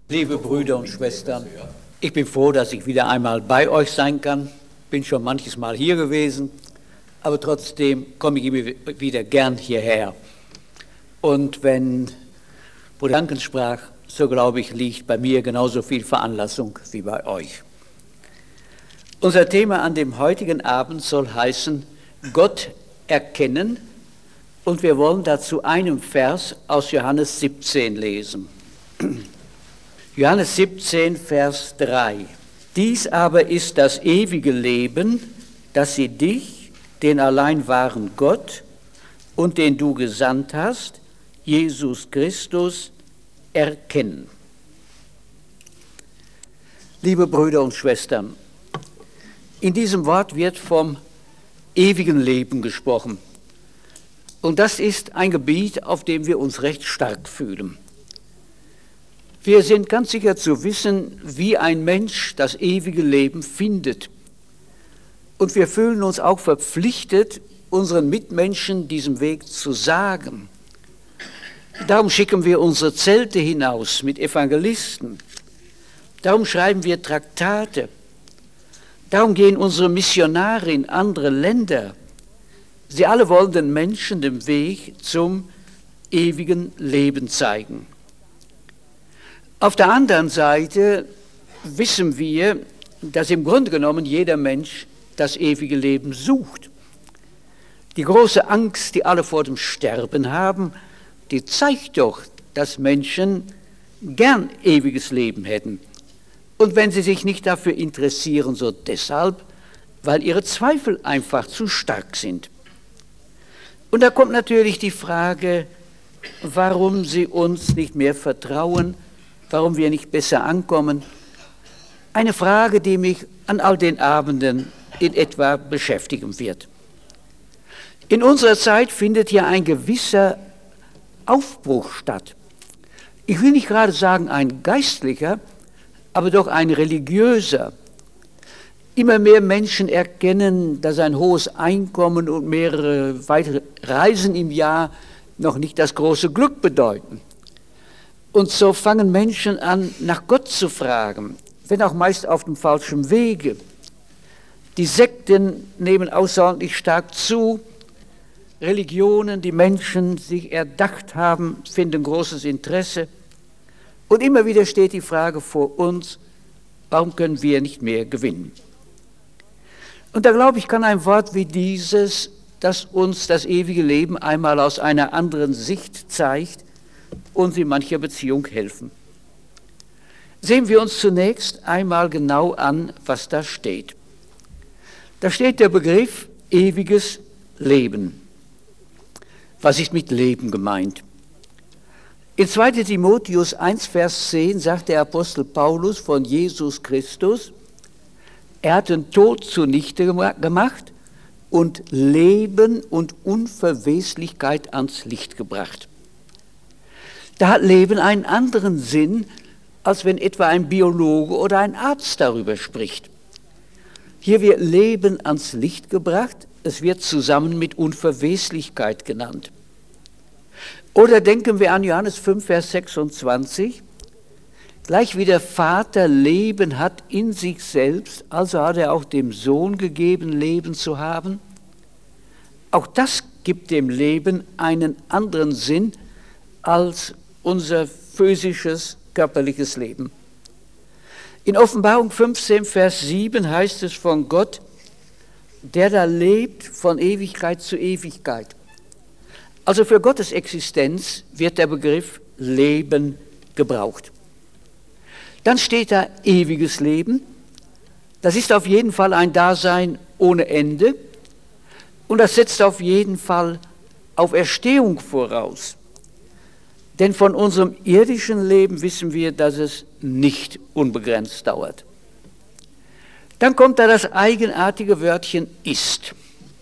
Liebe Brüder und Schwestern, ich bin froh, dass ich wieder einmal bei euch sein kann. Bin schon manches Mal hier gewesen, aber trotzdem komme ich wieder gern hierher. Und wenn Bruder Duncan sprach, so glaube ich, liegt bei mir genauso viel Veranlassung wie bei euch. Unser Thema an dem heutigen Abend soll heißen, Gott erkennen, und wir wollen dazu einen Vers aus Johannes 17 lesen. Johannes 17, Vers 3. Dies aber ist das ewige Leben, dass sie dich, den allein wahren Gott und den du gesandt hast, Jesus Christus, erkennen. Liebe Brüder und Schwestern, in diesem Wort wird vom ewigen Leben gesprochen. Und das ist ein Gebiet, auf dem wir uns recht stark fühlen. Wir sind ganz sicher zu wissen, wie ein Mensch das ewige Leben findet. Und wir fühlen uns auch verpflichtet, unseren Mitmenschen diesen Weg zu sagen. Darum schicken wir unsere Zelte hinaus mit Evangelisten. Darum schreiben wir Traktate. Darum gehen unsere Missionare in andere Länder. Sie alle wollen den Menschen den Weg zum ewigen Leben zeigen. Auf der anderen Seite wissen wir, dass im Grunde genommen jeder Mensch das ewige Leben sucht. Die große Angst, die alle vor dem Sterben haben, die zeigt doch, dass Menschen gern ewiges Leben hätten. Und wenn sie sich nicht dafür interessieren, so deshalb, weil ihre Zweifel einfach zu stark sind. Und da kommt natürlich die Frage, warum sie uns nicht mehr vertrauen, warum wir nicht besser ankommen. Eine Frage, die mich an all den Abenden in etwa beschäftigen wird. In unserer Zeit findet ja ein gewisser Aufbruch statt. Ich will nicht gerade sagen ein geistlicher, aber doch ein religiöser. Immer mehr Menschen erkennen, dass ein hohes Einkommen und mehrere weitere Reisen im Jahr noch nicht das große Glück bedeuten. Und so fangen Menschen an, nach Gott zu fragen, wenn auch meist auf dem falschen Wege. Die Sekten nehmen außerordentlich stark zu. Religionen, die Menschen sich erdacht haben, finden großes Interesse. Und immer wieder steht die Frage vor uns, warum können wir nicht mehr gewinnen? Und da glaube ich, kann ein Wort wie dieses, das uns das ewige Leben einmal aus einer anderen Sicht zeigt, uns in mancher Beziehung helfen. Sehen wir uns zunächst einmal genau an, was da steht. Da steht der Begriff ewiges Leben. Was ist mit Leben gemeint? In 2. Timotheus 1, Vers 10 sagt der Apostel Paulus von Jesus Christus, er hat den Tod zunichte gemacht und Leben und Unverweslichkeit ans Licht gebracht. Da hat Leben einen anderen Sinn, als wenn etwa ein Biologe oder ein Arzt darüber spricht. Hier wird Leben ans Licht gebracht, es wird zusammen mit Unverweslichkeit genannt. Oder denken wir an Johannes 5, Vers 26, gleich wie der Vater Leben hat in sich selbst, also hat er auch dem Sohn gegeben, Leben zu haben. Auch das gibt dem Leben einen anderen Sinn als unser physisches, körperliches Leben. In Offenbarung 15, Vers 7 heißt es von Gott, der da lebt von Ewigkeit zu Ewigkeit. Also für Gottes Existenz wird der Begriff Leben gebraucht. Dann steht da ewiges Leben. Das ist auf jeden Fall ein Dasein ohne Ende und das setzt auf jeden Fall Auferstehung voraus. Denn von unserem irdischen Leben wissen wir, dass es nicht unbegrenzt dauert. Dann kommt da das eigenartige Wörtchen ist.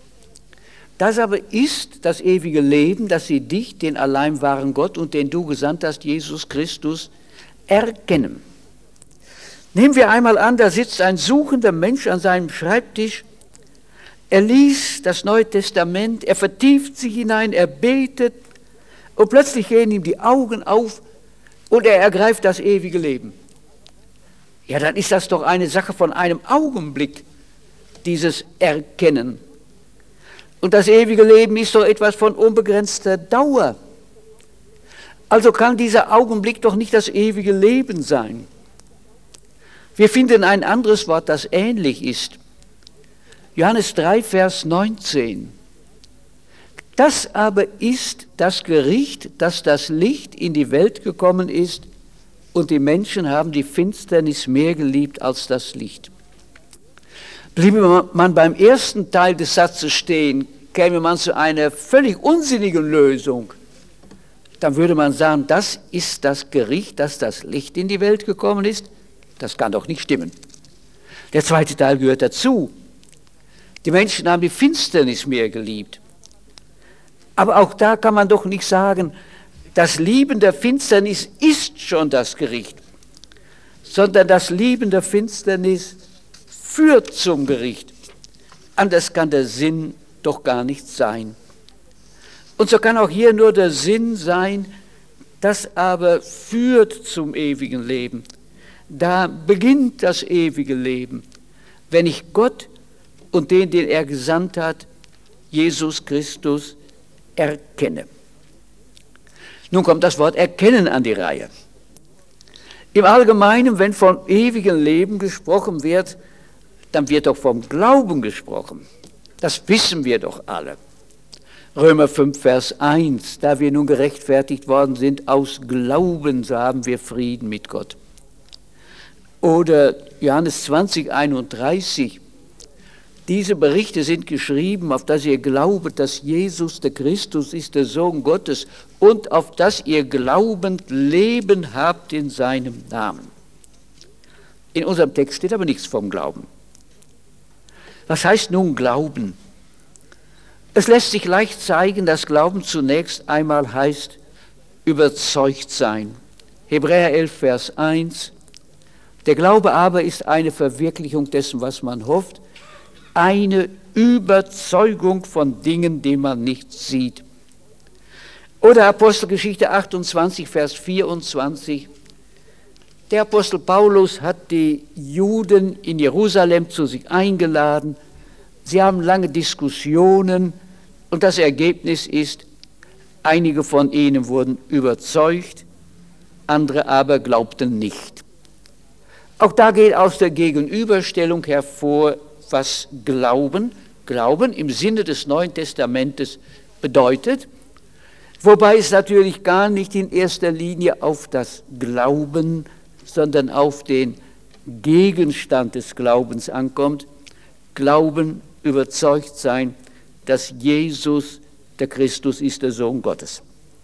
Das aber ist das ewige Leben, dass sie dich, den allein wahren Gott und den du gesandt hast, Jesus Christus, erkennen. Nehmen wir einmal an, da sitzt ein suchender Mensch an seinem Schreibtisch. Er liest das Neue Testament, er vertieft sich hinein, er betet und plötzlich gehen ihm die Augen auf und er ergreift das ewige Leben. Ja, dann ist das doch eine Sache von einem Augenblick, dieses Erkennen. Und das ewige Leben ist doch etwas von unbegrenzter Dauer. Also kann dieser Augenblick doch nicht das ewige Leben sein. Wir finden ein anderes Wort, das ähnlich ist. Johannes 3, Vers 19. Das aber ist das Gericht, dass das Licht in die Welt gekommen ist und die Menschen haben die Finsternis mehr geliebt als das Licht. Bliebe man beim ersten Teil des Satzes stehen, käme man zu einer völlig unsinnigen Lösung. Dann würde man sagen, das ist das Gericht, dass das Licht in die Welt gekommen ist. Das kann doch nicht stimmen. Der zweite Teil gehört dazu. Die Menschen haben die Finsternis mehr geliebt. Aber auch da kann man doch nicht sagen, das Lieben der Finsternis ist schon das Gericht, sondern das Lieben der Finsternis führt zum Gericht. Anders kann der Sinn doch gar nicht sein. Und so kann auch hier nur der Sinn sein, das aber führt zum ewigen Leben. Da beginnt das ewige Leben, wenn ich Gott und den er gesandt hat, Jesus Christus, erkenne. Nun kommt das Wort erkennen an die Reihe. Im Allgemeinen, wenn von ewigem Leben gesprochen wird, dann wird doch vom Glauben gesprochen. Das wissen wir doch alle. Römer 5, Vers 1, da wir nun gerechtfertigt worden sind, aus Glauben, so haben wir Frieden mit Gott. Oder Johannes 20, 31, diese Berichte sind geschrieben, auf dass ihr glaubet, dass Jesus der Christus ist, der Sohn Gottes, und auf dass ihr glaubend Leben habt in seinem Namen. In unserem Text steht aber nichts vom Glauben. Was heißt nun Glauben? Es lässt sich leicht zeigen, dass Glauben zunächst einmal heißt, überzeugt sein. Hebräer 11, Vers 1. Der Glaube aber ist eine Verwirklichung dessen, was man hofft, eine Überzeugung von Dingen, die man nicht sieht. Oder Apostelgeschichte 28, Vers 24. Der Apostel Paulus hat die Juden in Jerusalem zu sich eingeladen. Sie haben lange Diskussionen und das Ergebnis ist, einige von ihnen wurden überzeugt, andere aber glaubten nicht. Auch da geht aus der Gegenüberstellung hervor, was Glauben im Sinne des Neuen Testamentes bedeutet, wobei es natürlich gar nicht in erster Linie auf das Glauben, sondern auf den Gegenstand des Glaubens ankommt. Glauben, überzeugt sein, dass Jesus der Christus ist, der Sohn Gottes.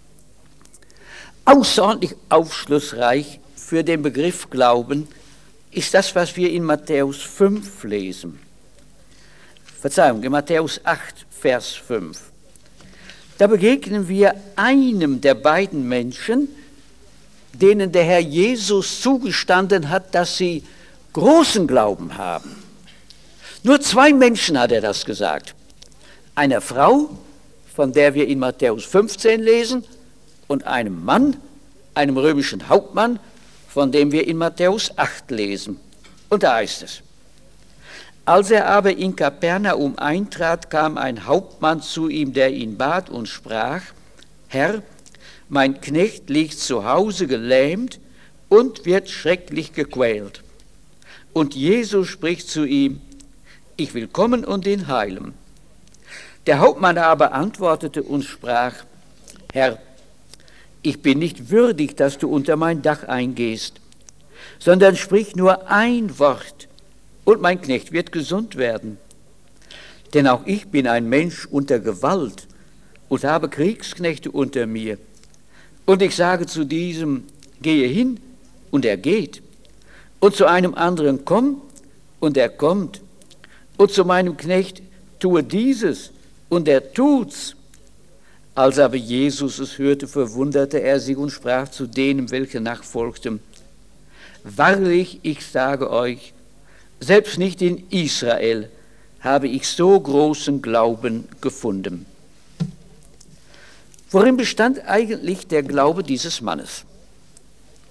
Außerordentlich aufschlussreich für den Begriff Glauben ist das, was wir in Matthäus 5 lesen. Verzeihung, in Matthäus 8, Vers 5. Da begegnen wir einem der beiden Menschen, denen der Herr Jesus zugestanden hat, dass sie großen Glauben haben. Nur 2 Menschen hat er das gesagt. Einer Frau, von der wir in Matthäus 15 lesen, und einem Mann, einem römischen Hauptmann, von dem wir in Matthäus 8 lesen. Und da heißt es: Als er aber in Kapernaum eintrat, kam ein Hauptmann zu ihm, der ihn bat und sprach: Herr, mein Knecht liegt zu Hause gelähmt und wird schrecklich gequält. Und Jesus spricht zu ihm: Ich will kommen und ihn heilen. Der Hauptmann aber antwortete und sprach: Herr, ich bin nicht würdig, dass du unter mein Dach eingehst, sondern sprich nur ein Wort, und mein Knecht wird gesund werden. Denn auch ich bin ein Mensch unter Gewalt und habe Kriegsknechte unter mir. Und ich sage zu diesem: Gehe hin, und er geht. Und zu einem anderen: Komm, und er kommt. Und zu meinem Knecht: Tue dieses, und er tut's. Als aber Jesus es hörte, verwunderte er sich und sprach zu denen, welche nachfolgten: Wahrlich, ich sage euch, selbst nicht in Israel habe ich so großen Glauben gefunden. Worin bestand eigentlich der Glaube dieses Mannes?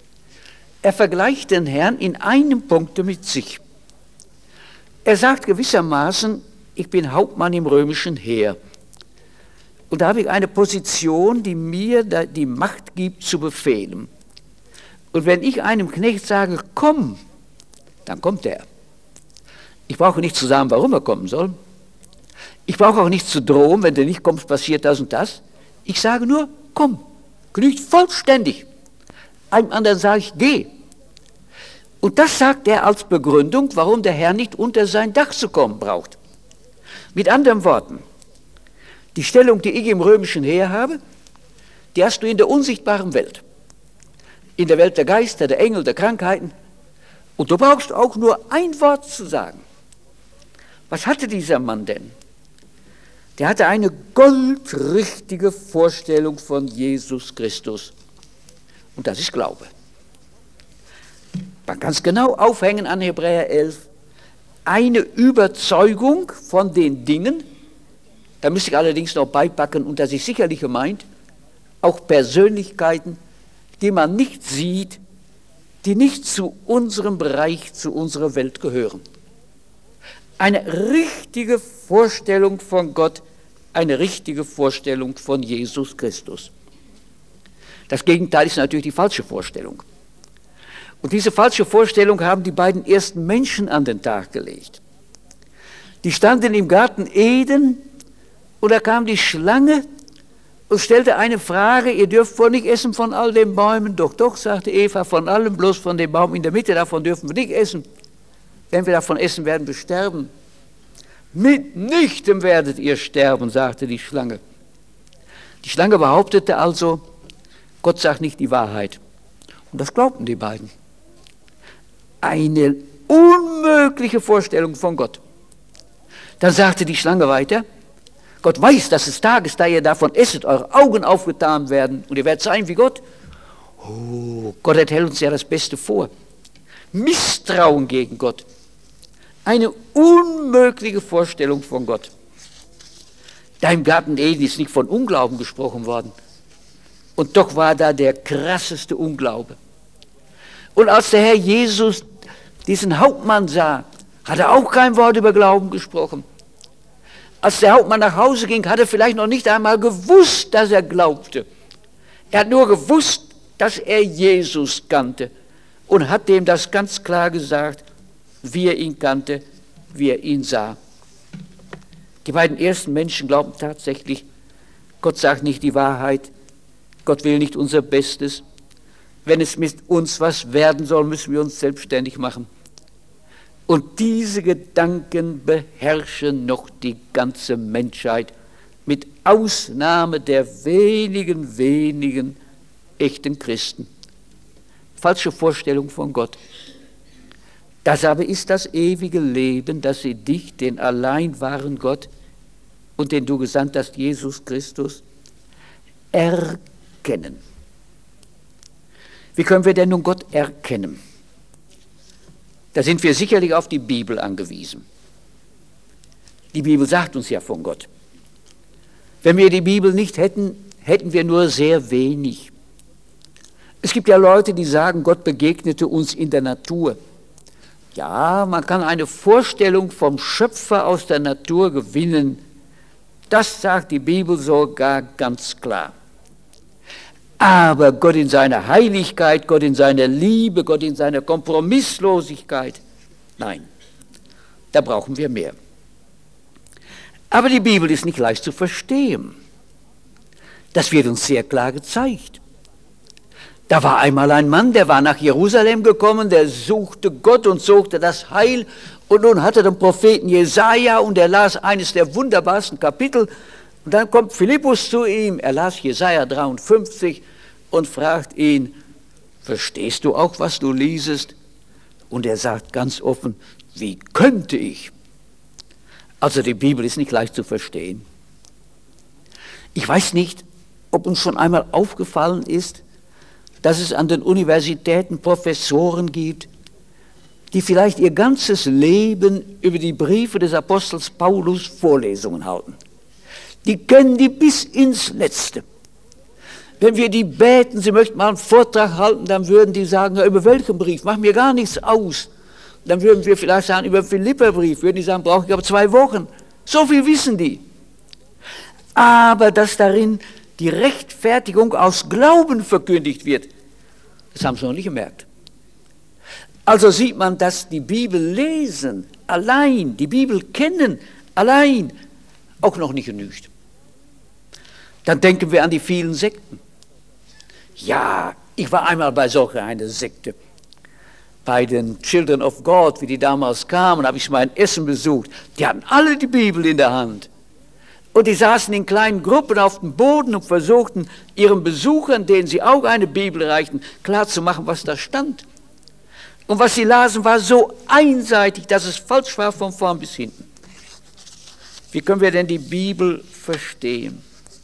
Er vergleicht den Herrn in einem Punkt mit sich. Er sagt gewissermaßen, ich bin Hauptmann im römischen Heer. Und da habe ich eine Position, die mir die Macht gibt, zu befehlen. Und wenn ich einem Knecht sage, komm, dann kommt er. Ich brauche nicht zu sagen, warum er kommen soll. Ich brauche auch nicht zu drohen, wenn du nicht kommst, passiert das und das. Ich sage nur, komm, genügt vollständig. Einem anderen sage ich, geh. Und das sagt er als Begründung, warum der Herr nicht unter sein Dach zu kommen braucht. Mit anderen Worten, die Stellung, die ich im römischen Heer habe, die hast du in der unsichtbaren Welt. In der Welt der Geister, der Engel, der Krankheiten. Und du brauchst auch nur ein Wort zu sagen. Was hatte dieser Mann denn? Der hatte eine goldrichtige Vorstellung von Jesus Christus. Und das ist Glaube. Man kann es genau aufhängen an Hebräer 11. Eine Überzeugung von den Dingen, da müsste ich allerdings noch beipacken, und das ist sicherlich gemeint, auch Persönlichkeiten, die man nicht sieht, die nicht zu unserem Bereich, zu unserer Welt gehören. Eine richtige Vorstellung von Gott, eine richtige Vorstellung von Jesus Christus. Das Gegenteil ist natürlich die falsche Vorstellung. Und diese falsche Vorstellung haben die beiden ersten Menschen an den Tag gelegt. Die standen im Garten Eden und da kam die Schlange und stellte eine Frage, ihr dürft wohl nicht essen von all den Bäumen. Doch, doch, sagte Eva, von allem, bloß von dem Baum in der Mitte, davon dürfen wir nicht essen. Wenn wir davon essen, werden wir sterben. Mitnichten werdet ihr sterben, sagte die Schlange. Die Schlange behauptete also, Gott sagt nicht die Wahrheit. Und das glaubten die beiden. Eine unmögliche Vorstellung von Gott. Dann sagte die Schlange weiter, Gott weiß, dass es Tag ist, da ihr davon esset, eure Augen aufgetan werden und ihr werdet sein wie Gott. Oh, Gott enthält uns ja das Beste vor. Misstrauen gegen Gott. Eine unmögliche Vorstellung von Gott. Da im Garten Eden ist nicht von Unglauben gesprochen worden. Und doch war da der krasseste Unglaube. Und als der Herr Jesus diesen Hauptmann sah, hat er auch kein Wort über Glauben gesprochen. Als der Hauptmann nach Hause ging, hat er vielleicht noch nicht einmal gewusst, dass er glaubte. Er hat nur gewusst, dass er Jesus kannte und hat dem das ganz klar gesagt, wie er ihn kannte, wie er ihn sah. Die beiden ersten Menschen glauben tatsächlich, Gott sagt nicht die Wahrheit, Gott will nicht unser Bestes. Wenn es mit uns was werden soll, müssen wir uns selbstständig machen. Und diese Gedanken beherrschen noch die ganze Menschheit, mit Ausnahme der wenigen echten Christen. Falsche Vorstellung von Gott. Das aber ist das ewige Leben, dass sie dich, den allein wahren Gott und den du gesandt hast, Jesus Christus, erkennen. Wie können wir denn nun Gott erkennen? Da sind wir sicherlich auf die Bibel angewiesen. Die Bibel sagt uns ja von Gott. Wenn wir die Bibel nicht hätten, hätten wir nur sehr wenig. Es gibt ja Leute, die sagen, Gott begegnete uns in der Natur. Ja, man kann eine Vorstellung vom Schöpfer aus der Natur gewinnen. Das sagt die Bibel sogar ganz klar. Aber Gott in seiner Heiligkeit, Gott in seiner Liebe, Gott in seiner Kompromisslosigkeit, nein, da brauchen wir mehr. Aber die Bibel ist nicht leicht zu verstehen. Das wird uns sehr klar gezeigt. Da war einmal ein Mann, der war nach Jerusalem gekommen, der suchte Gott und suchte das Heil. Und nun hatte den Propheten Jesaja und er las eines der wunderbarsten Kapitel. Und dann kommt Philippus zu ihm, er las Jesaja 53 und fragt ihn, verstehst du auch, was du liesest? Und er sagt ganz offen, wie könnte ich? Also die Bibel ist nicht leicht zu verstehen. Ich weiß nicht, ob uns schon einmal aufgefallen ist, dass es an den Universitäten Professoren gibt, die vielleicht ihr ganzes Leben über die Briefe des Apostels Paulus Vorlesungen halten. Die kennen die bis ins Letzte. Wenn wir die bäten, sie möchten mal einen Vortrag halten, dann würden die sagen, ja, über welchen Brief, macht mir gar nichts aus. Dann würden wir vielleicht sagen, über den Philipperbrief, würden die sagen, brauche ich aber 2 Wochen. So viel wissen die. Aber dass darin die Rechtfertigung aus Glauben verkündigt wird, das haben sie noch nicht gemerkt. Also sieht man, dass die Bibel lesen, allein, die Bibel kennen, allein, auch noch nicht genügt. Dann denken wir an die vielen Sekten. Ja, ich war einmal bei solch einer Sekte. Bei den Children of God, wie die damals kamen, habe ich mein Essen besucht. Die hatten alle die Bibel in der Hand. Und die saßen in kleinen Gruppen auf dem Boden und versuchten, ihren Besuchern, denen sie auch eine Bibel reichten, klarzumachen, was da stand. Und was sie lasen, war so einseitig, dass es falsch war von vorn bis hinten. Wie können wir denn die Bibel verstehen?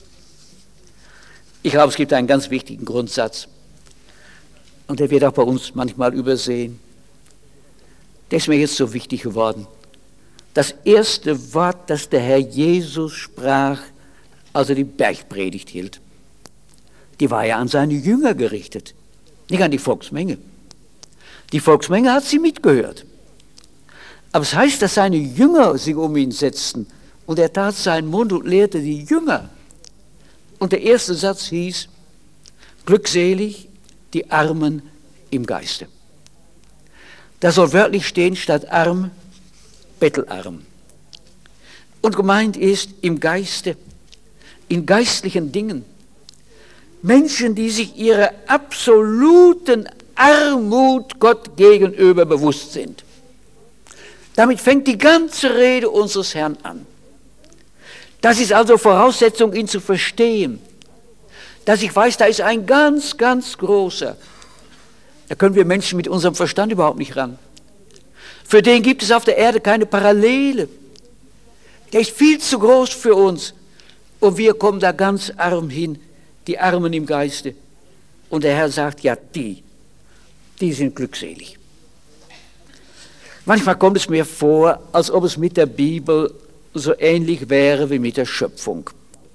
Ich glaube, es gibt einen ganz wichtigen Grundsatz. Und der wird auch bei uns manchmal übersehen. Der ist mir jetzt so wichtig geworden. Das erste Wort, das der Herr Jesus sprach, als er die Bergpredigt hielt, die war ja an seine Jünger gerichtet, nicht an die Volksmenge. Die Volksmenge hat sie mitgehört. Aber es heißt, dass seine Jünger sich um ihn setzten und er tat seinen Mund und lehrte die Jünger. Und der erste Satz hieß, glückselig die Armen im Geiste. Da soll wörtlich stehen, statt arm, bettelarm. Und gemeint ist im Geiste, in geistlichen Dingen. Menschen, die sich ihrer absoluten Armut Gott gegenüber bewusst sind. Damit fängt die ganze Rede unseres Herrn an. Das ist also Voraussetzung, ihn zu verstehen. Dass ich weiß, da ist ein ganz, ganz großer. Da können wir Menschen mit unserem Verstand überhaupt nicht ran. Für den gibt es auf der Erde keine Parallele. Der ist viel zu groß für uns. Und wir kommen da ganz arm hin, die Armen im Geiste. Und der Herr sagt, ja, die sind glückselig. Manchmal kommt es mir vor, als ob es mit der Bibel so ähnlich wäre wie mit der Schöpfung.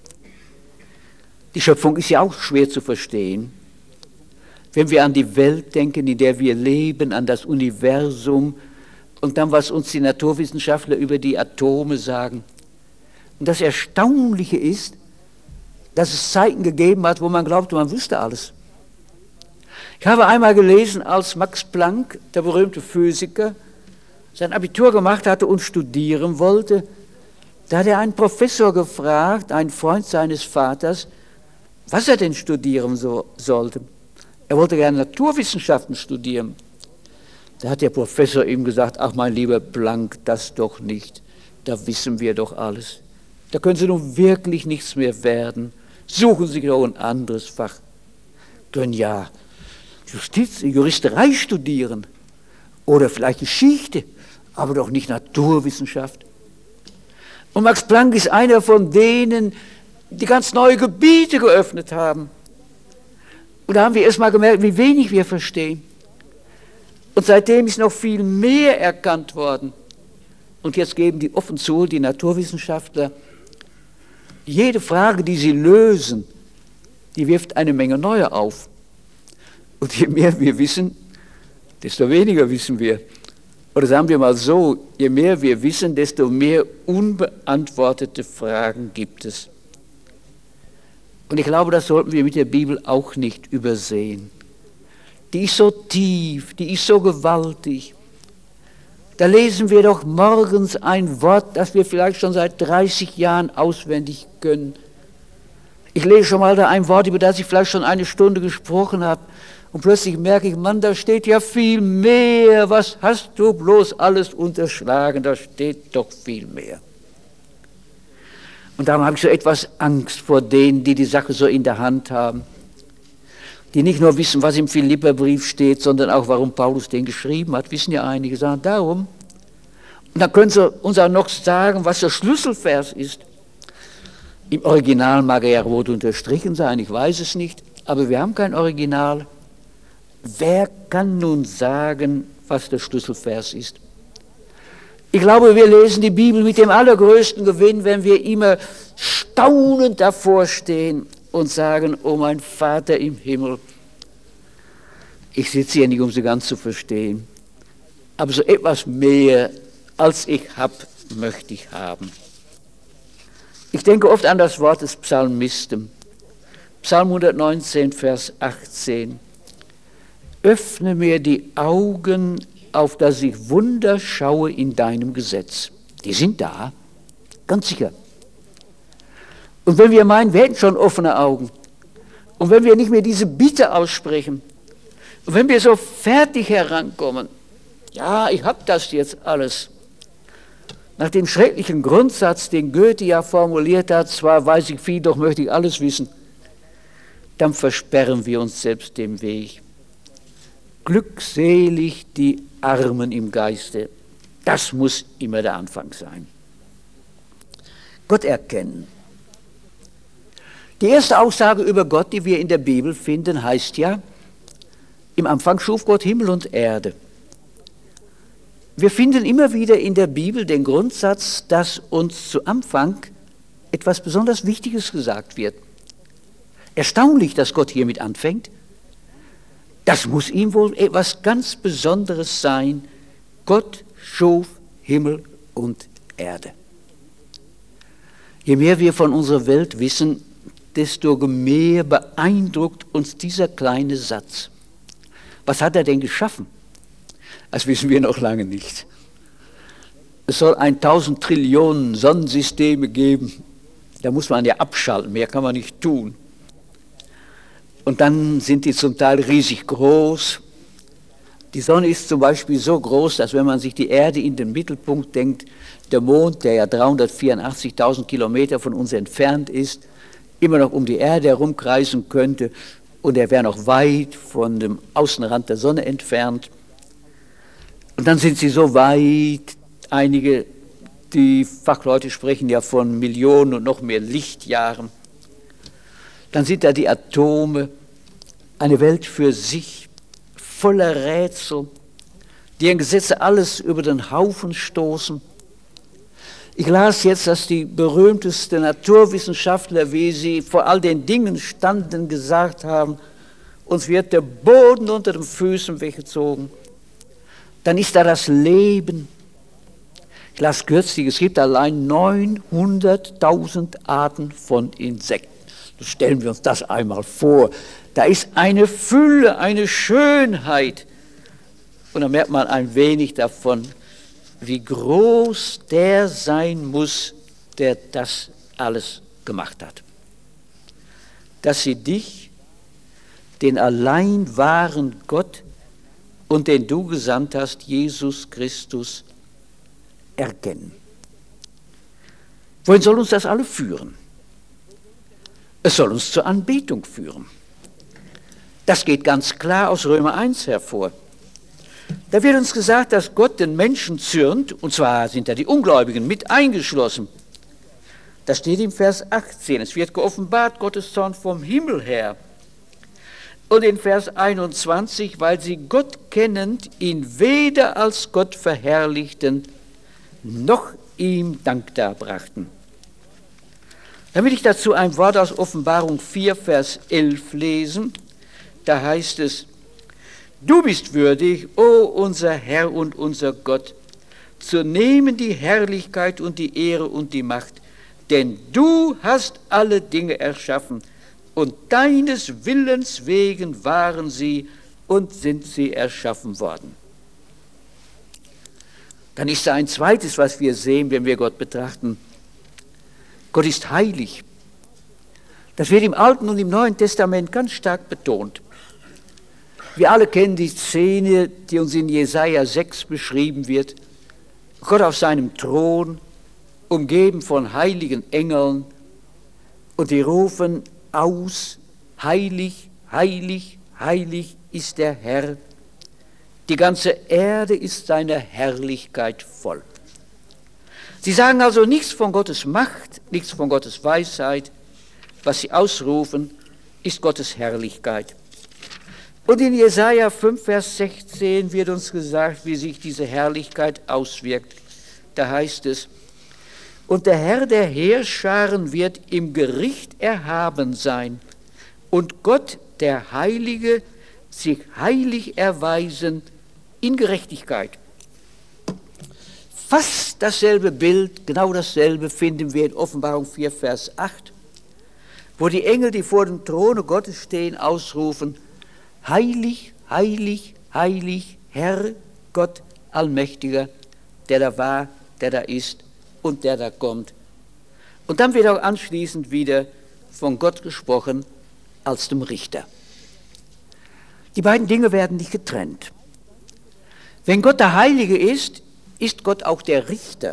Die Schöpfung ist ja auch schwer zu verstehen. Wenn wir an die Welt denken, in der wir leben, an das Universum und dann, was uns die Naturwissenschaftler über die Atome sagen. Und das Erstaunliche ist, dass es Zeiten gegeben hat, wo man glaubte, man wüsste alles. Ich habe einmal gelesen, als Max Planck, der berühmte Physiker, sein Abitur gemacht hatte und studieren wollte, da hat er einen Professor gefragt, einen Freund seines Vaters, was er denn studieren sollte. Er wollte gerne Naturwissenschaften studieren. Da hat der Professor ihm gesagt, ach mein lieber Planck, das doch nicht, da wissen wir doch alles. Da können Sie nun wirklich nichts mehr werden. Suchen Sie doch ein anderes Fach. Können ja Juristerei studieren oder vielleicht Geschichte, aber doch nicht Naturwissenschaft. Und Max Planck ist einer von denen, die ganz neue Gebiete geöffnet haben. Und da haben wir erst mal gemerkt, wie wenig wir verstehen. Und seitdem ist noch viel mehr erkannt worden. Und jetzt geben die offen zu, die Naturwissenschaftler, jede Frage, die sie lösen, die wirft eine Menge neue auf. Und je mehr wir wissen, desto weniger wissen wir. Oder sagen wir mal so, je mehr wir wissen, desto mehr unbeantwortete Fragen gibt es. Und ich glaube, das sollten wir mit der Bibel auch nicht übersehen. Die ist so tief, die ist so gewaltig. Da lesen wir doch morgens ein Wort, das wir vielleicht schon seit 30 Jahren auswendig können. Ich lese schon mal da ein Wort, über das ich vielleicht schon eine Stunde gesprochen habe. Und plötzlich merke ich, Mann, da steht ja viel mehr. Was hast du bloß alles unterschlagen? Da steht doch viel mehr. Und darum habe ich so etwas Angst vor denen, die die Sache so in der Hand haben. Die nicht nur wissen, was im Philipperbrief steht, sondern auch, warum Paulus den geschrieben hat. Wissen ja einige, sagen darum. Und dann können sie uns auch noch sagen, was der Schlüsselvers ist. Im Original mag er ja rot unterstrichen sein, ich weiß es nicht. Aber wir haben kein Original. Wer kann nun sagen, was der Schlüsselvers ist? Ich glaube, wir lesen die Bibel mit dem allergrößten Gewinn, wenn wir immer staunend davor stehen und sagen, oh mein Vater im Himmel, ich sitze hier nicht, um sie ganz zu verstehen, aber so etwas mehr, als ich habe, möchte ich haben. Ich denke oft an das Wort des Psalmisten. Psalm 119, Vers 18. Öffne mir die Augen, auf dass ich Wunder schaue in deinem Gesetz. Die sind da, ganz sicher. Und wenn wir meinen, wir hätten schon offene Augen, und wenn wir nicht mehr diese Bitte aussprechen, und wenn wir so fertig herankommen, ja, ich habe das jetzt alles, nach dem schrecklichen Grundsatz, den Goethe ja formuliert hat, zwar weiß ich viel, doch möchte ich alles wissen, dann versperren wir uns selbst den Weg. Glückselig die Armen im Geiste, das muss immer der Anfang sein. Gott erkennen. Die erste Aussage über Gott, die wir in der Bibel finden, heißt ja, im Anfang schuf Gott Himmel und Erde. Wir finden immer wieder in der Bibel den Grundsatz, dass uns zu Anfang etwas besonders Wichtiges gesagt wird. Erstaunlich, dass Gott hiermit anfängt. Das muss ihm wohl etwas ganz Besonderes sein. Gott schuf Himmel und Erde. Je mehr wir von unserer Welt wissen, desto mehr beeindruckt uns dieser kleine Satz. Was hat er denn geschaffen? Das wissen wir noch lange nicht. Es soll 1000 Trillionen Sonnensysteme geben. Da muss man ja abschalten, mehr kann man nicht tun. Und dann sind die zum Teil riesig groß. Die Sonne ist zum Beispiel so groß, dass wenn man sich die Erde in den Mittelpunkt denkt, der Mond, der ja 384.000 Kilometer von uns entfernt ist, immer noch um die Erde herumkreisen könnte und er wäre noch weit von dem Außenrand der Sonne entfernt. Und dann sind sie so weit, die Fachleute sprechen ja von Millionen und noch mehr Lichtjahren. Dann sind da die Atome, eine Welt für sich, voller Rätsel, deren Gesetze alles über den Haufen stoßen. Ich las jetzt, dass die berühmtesten Naturwissenschaftler, wie sie vor all den Dingen standen, gesagt haben, uns wird der Boden unter den Füßen weggezogen. Dann ist da das Leben. Ich las kürzlich, es gibt allein 900.000 Arten von Insekten. Stellen wir uns das einmal vor. Da ist eine Fülle, eine Schönheit. Und dann merkt man ein wenig davon, wie groß der sein muss, der das alles gemacht hat. Dass sie dich, den allein wahren Gott und den du gesandt hast, Jesus Christus, erkennen. Wohin soll uns das alle führen? Es soll uns zur Anbetung führen. Das geht ganz klar aus Römer 1 hervor. Da wird uns gesagt, dass Gott den Menschen zürnt, und zwar sind da die Ungläubigen mit eingeschlossen. Das steht im Vers 18. Es wird geoffenbart, Gottes Zorn vom Himmel her. Und in Vers 21, weil sie Gott kennend, ihn weder als Gott verherrlichten, noch ihm Dank darbrachten. Damit ich dazu ein Wort aus Offenbarung 4, Vers 11 lesen, da heißt es, du bist würdig, o unser Herr und unser Gott, zu nehmen die Herrlichkeit und die Ehre und die Macht, denn du hast alle Dinge erschaffen und deines Willens wegen waren sie und sind sie erschaffen worden. Dann ist da ein zweites, was wir sehen, wenn wir Gott betrachten. Gott ist heilig. Das wird im Alten und im Neuen Testament ganz stark betont. Wir alle kennen die Szene, die uns in Jesaja 6 beschrieben wird. Gott auf seinem Thron, umgeben von heiligen Engeln, und die rufen aus, heilig, heilig, heilig ist der Herr. Die ganze Erde ist seiner Herrlichkeit voll. Sie sagen also nichts von Gottes Macht, nichts von Gottes Weisheit. Was sie ausrufen, ist Gottes Herrlichkeit. Und in Jesaja 5, Vers 16 wird uns gesagt, wie sich diese Herrlichkeit auswirkt. Da heißt es, Und der Herr der Heerscharen wird im Gericht erhaben sein und Gott, der Heilige, sich heilig erweisen in Gerechtigkeit. Fast dasselbe Bild, genau dasselbe finden wir in Offenbarung 4, Vers 8, wo die Engel, die vor dem Throne Gottes stehen, ausrufen: Heilig, heilig, heilig, Herr Gott Allmächtiger, der da war, der da ist und der da kommt. Und dann wird auch anschließend wieder von Gott gesprochen als dem Richter. Die beiden Dinge werden nicht getrennt. Wenn Gott der Heilige ist, ist Gott auch der Richter.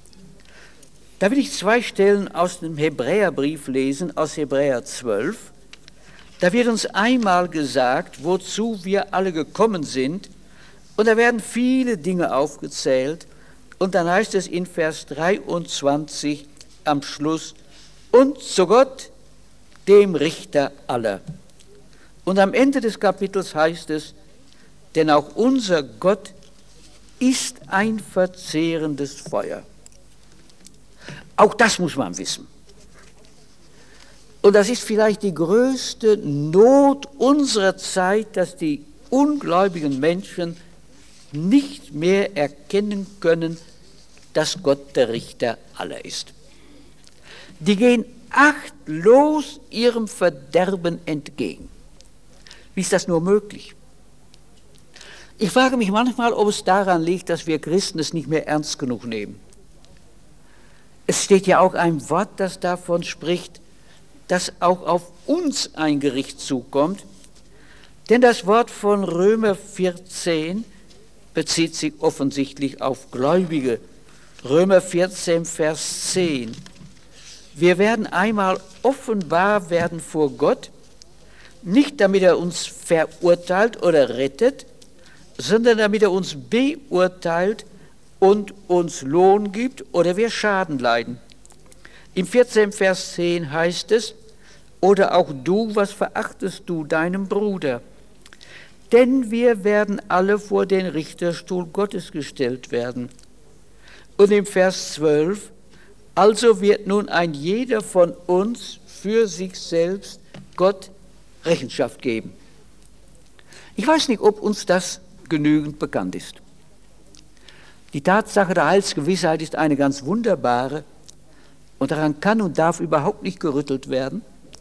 Da will ich 2 Stellen aus dem Hebräerbrief lesen, aus Hebräer 12. Da wird uns einmal gesagt, wozu wir alle gekommen sind, und da werden viele Dinge aufgezählt, und dann heißt es in Vers 23 am Schluss: und zu Gott, dem Richter aller. Und am Ende des Kapitels heißt es: denn auch unser Gott ist ein verzehrendes Feuer. Auch das muss man wissen. Und das ist vielleicht die größte Not unserer Zeit, dass die ungläubigen Menschen nicht mehr erkennen können, dass Gott der Richter aller ist. Die gehen achtlos ihrem Verderben entgegen. Wie ist das nur möglich? Ich frage mich manchmal, ob es daran liegt, dass wir Christen es nicht mehr ernst genug nehmen. Es steht ja auch ein Wort, das davon spricht, dass auch auf uns ein Gericht zukommt. Denn das Wort von Römer 14 bezieht sich offensichtlich auf Gläubige. Römer 14, Vers 10. Wir werden einmal offenbar werden vor Gott, nicht damit er uns verurteilt oder rettet, sondern damit er uns beurteilt und uns Lohn gibt oder wir Schaden leiden. Im 14. Vers 10 heißt es: oder auch du, was verachtest du deinem Bruder? Denn wir werden alle vor den Richterstuhl Gottes gestellt werden. Und im Vers 12: also wird nun ein jeder von uns für sich selbst Gott Rechenschaft geben. Ich weiß nicht, ob uns das genügend bekannt ist. Die Tatsache der Heilsgewissheit ist eine ganz wunderbare und daran kann und darf überhaupt nicht gerüttelt werden.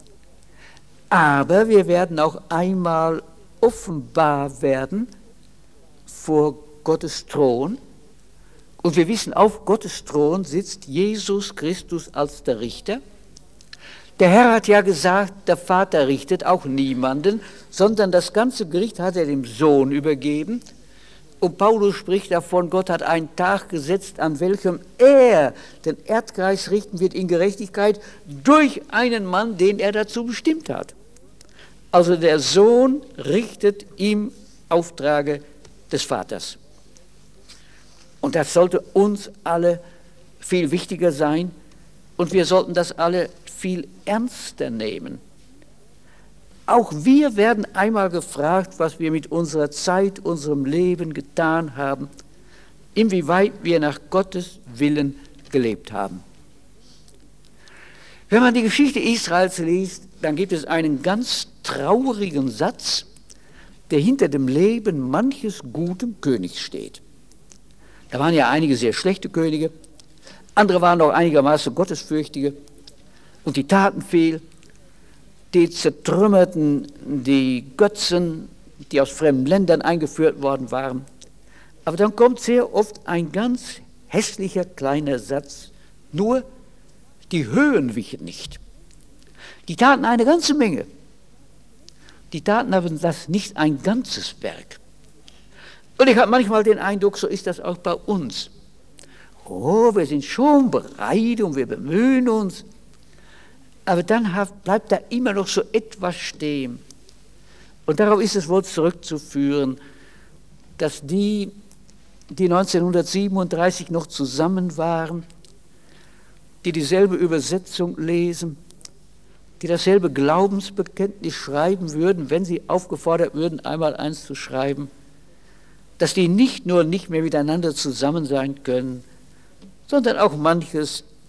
Aber wir werden auch einmal offenbar werden vor Gottes Thron. Und wir wissen, auf Gottes Thron sitzt Jesus Christus als der Richter. Der Herr hat ja gesagt, der Vater richtet auch niemanden, sondern das ganze Gericht hat er dem Sohn übergeben. Und Paulus spricht davon, Gott hat einen Tag gesetzt, an welchem er den Erdkreis richten wird in Gerechtigkeit durch einen Mann, den er dazu bestimmt hat. Also der Sohn richtet im Auftrage des Vaters. Und das sollte uns alle viel wichtiger sein und wir sollten das alle viel ernster nehmen. Auch wir werden einmal gefragt, was wir mit unserer Zeit, unserem Leben getan haben, inwieweit wir nach Gottes Willen gelebt haben. Wenn man die Geschichte Israels liest, dann gibt es einen ganz traurigen Satz, der hinter dem Leben manches guten Königs steht. Da waren ja einige sehr schlechte Könige, andere waren auch einigermaßen gottesfürchtige und die taten viel. Die zertrümmerten die Götzen, die aus fremden Ländern eingeführt worden waren. Aber dann kommt sehr oft ein ganz hässlicher kleiner Satz, nur die Höhen wichen nicht. Die taten eine ganze Menge. Die taten aber das nicht ein ganzes Werk. Und ich habe manchmal den Eindruck, so ist das auch bei uns. Oh, wir sind schon bereit und wir bemühen uns. Aber dann bleibt da immer noch so etwas stehen. Und darauf ist es wohl zurückzuführen, dass die 1937 noch zusammen waren, die dieselbe Übersetzung lesen, die dasselbe Glaubensbekenntnis schreiben würden, wenn sie aufgefordert würden, einmal eins zu schreiben, dass die nicht nur nicht mehr miteinander zusammen sein können, sondern auch manches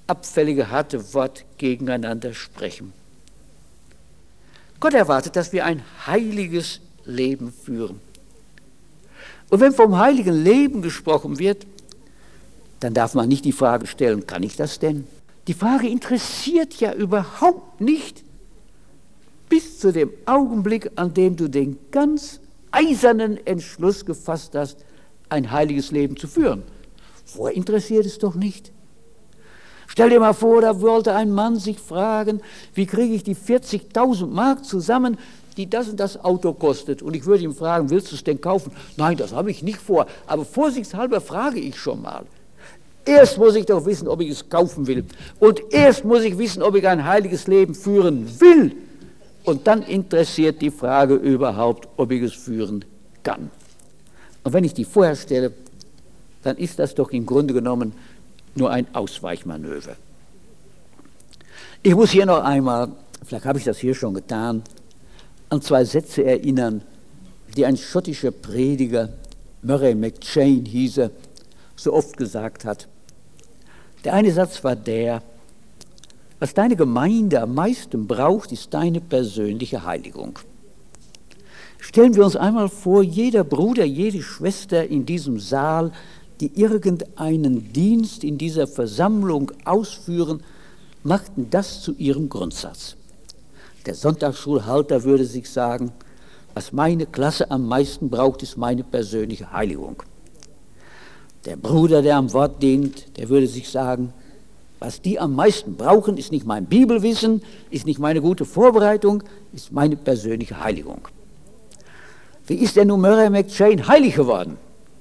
abfällige, harte Wort gegeneinander sprechen. Gott erwartet, dass wir ein heiliges Leben führen. Und wenn vom heiligen Leben gesprochen wird, dann darf man nicht die Frage stellen, kann ich das denn? Die Frage interessiert ja überhaupt nicht bis zu dem Augenblick, an dem du den ganz eisernen Entschluss gefasst hast, ein heiliges Leben zu führen. Vorher interessiert es doch nicht. Stell dir mal vor, da wollte ein Mann sich fragen, wie kriege ich die 40.000 Mark zusammen, die das und das Auto kostet. Und ich würde ihm fragen, willst du es denn kaufen? Nein, das habe ich nicht vor, aber vorsichtshalber frage ich schon mal. Erst muss ich doch wissen, ob ich es kaufen will. Und erst muss ich wissen, ob ich ein heiliges Leben führen will. Und dann interessiert die Frage überhaupt, ob ich es führen kann. Und wenn ich die vorher stelle, dann ist das doch im Grunde genommen nur ein Ausweichmanöver. Ich muss hier noch einmal, vielleicht habe ich das hier schon getan, an zwei Sätze erinnern, die ein schottischer Prediger, Murray McCheyne hieß er, so oft gesagt hat. Der eine Satz war der: Was deine Gemeinde am meisten braucht, ist deine persönliche Heiligung. Stellen wir uns einmal vor, jeder Bruder, jede Schwester in diesem Saal, die irgendeinen Dienst in dieser Versammlung ausführen, machten das zu ihrem Grundsatz. Der Sonntagsschulhalter würde sich sagen, was meine Klasse am meisten braucht, ist meine persönliche Heiligung. Der Bruder, der am Wort dient, der würde sich sagen, was die am meisten brauchen, ist nicht mein Bibelwissen, ist nicht meine gute Vorbereitung, ist meine persönliche Heiligung. Wie ist denn nun Murray McCheyne heilig geworden?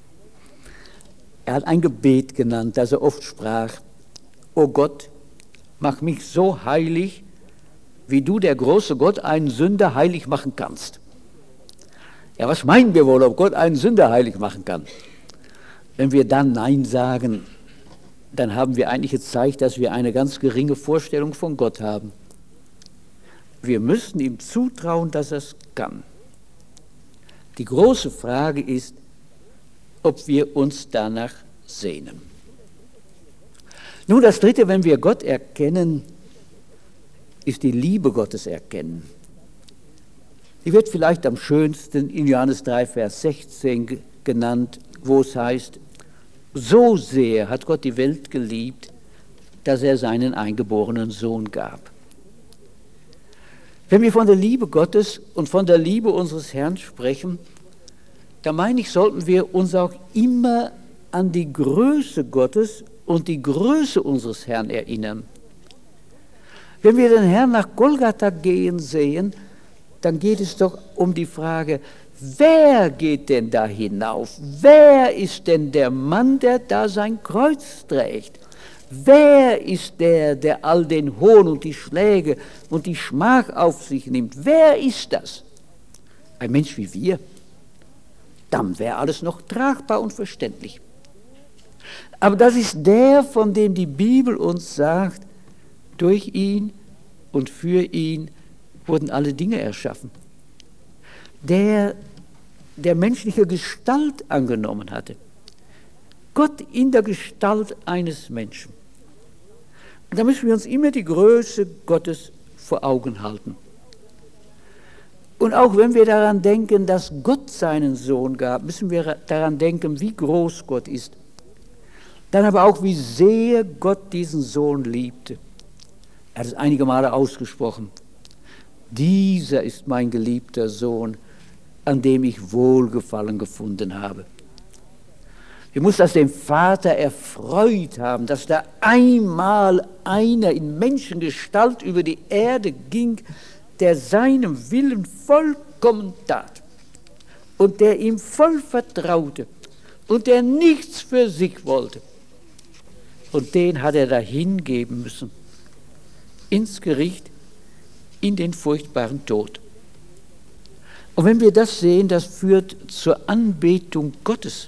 Er hat ein Gebet genannt, das er oft sprach: O Gott, mach mich so heilig, wie du, der große Gott, einen Sünder heilig machen kannst. Ja, was meinen wir wohl, ob Gott einen Sünder heilig machen kann? Wenn wir dann Nein sagen, dann haben wir eigentlich gezeigt, dass wir eine ganz geringe Vorstellung von Gott haben. Wir müssen ihm zutrauen, dass er es kann. Die große Frage ist, ob wir uns danach sehnen. Nun, das Dritte, wenn wir Gott erkennen, ist die Liebe Gottes erkennen. Die wird vielleicht am schönsten in Johannes 3, Vers 16 genannt, wo es heißt: So sehr hat Gott die Welt geliebt, dass er seinen eingeborenen Sohn gab. Wenn wir von der Liebe Gottes und von der Liebe unseres Herrn sprechen, da meine ich, sollten wir uns auch immer an die Größe Gottes und die Größe unseres Herrn erinnern. Wenn wir den Herrn nach Golgatha gehen sehen, dann geht es doch um die Frage, wer geht denn da hinauf? Wer ist denn der Mann, der da sein Kreuz trägt? Wer ist der, der all den Hohn und die Schläge und die Schmach auf sich nimmt? Wer ist das? Ein Mensch wie wir? Dann wäre alles noch tragbar und verständlich. Aber das ist der, von dem die Bibel uns sagt, durch ihn und für ihn wurden alle Dinge erschaffen. Der menschliche Gestalt angenommen hatte. Gott in der Gestalt eines Menschen. Und da müssen wir uns immer die Größe Gottes vor Augen halten. Und auch wenn wir daran denken, dass Gott seinen Sohn gab, müssen wir daran denken, wie groß Gott ist. Dann aber auch, wie sehr Gott diesen Sohn liebte. Er hat es einige Male ausgesprochen. Dieser ist mein geliebter Sohn, an dem ich Wohlgefallen gefunden habe. Wie muss das den Vater erfreut haben, dass da einmal einer in Menschengestalt über die Erde ging, der seinem Willen vollkommen tat und der ihm voll vertraute und der nichts für sich wollte. Und den hat er dahin geben müssen, ins Gericht, in den furchtbaren Tod. Und wenn wir das sehen, das führt zur Anbetung Gottes.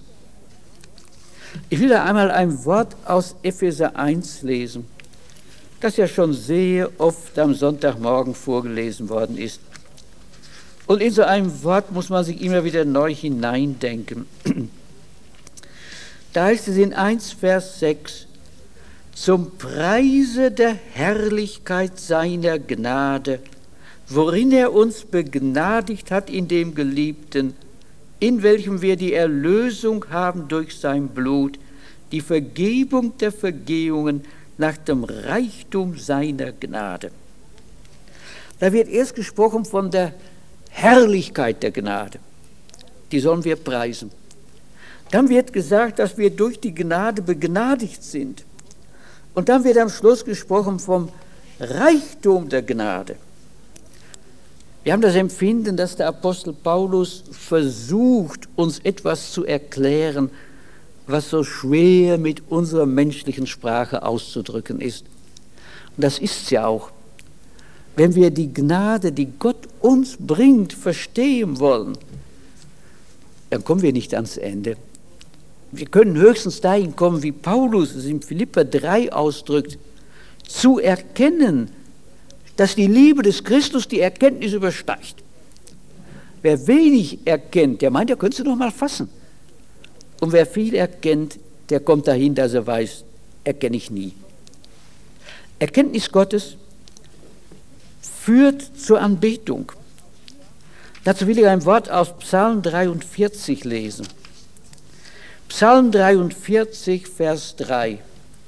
Ich will da einmal ein Wort aus Epheser 1 lesen, das ja schon sehr oft am Sonntagmorgen vorgelesen worden ist. Und in so einem Wort muss man sich immer wieder neu hineindenken. Da heißt es in 1 Vers 6, zum Preise der Herrlichkeit seiner Gnade, worin er uns begnadigt hat in dem Geliebten, in welchem wir die Erlösung haben durch sein Blut, die Vergebung der Vergehungen nach dem Reichtum seiner Gnade. Da wird erst gesprochen von der Herrlichkeit der Gnade. Die sollen wir preisen. Dann wird gesagt, dass wir durch die Gnade begnadigt sind. Und dann wird am Schluss gesprochen vom Reichtum der Gnade. Wir haben das Empfinden, dass der Apostel Paulus versucht, uns etwas zu erklären, was so schwer mit unserer menschlichen Sprache auszudrücken ist. Und das ist es ja auch. Wenn wir die Gnade, die Gott uns bringt, verstehen wollen, dann kommen wir nicht ans Ende. Wir können höchstens dahin kommen, wie Paulus es in Philipper 3 ausdrückt, zu erkennen, dass die Liebe des Christus die Erkenntnis übersteigt. Wer wenig erkennt, der meint, er könnte es noch mal fassen. Und wer viel erkennt, der kommt dahin, dass er weiß, erkenne ich nie. Erkenntnis Gottes führt zur Anbetung. Dazu will ich ein Wort aus Psalm 43 lesen. Psalm 43, Vers 3.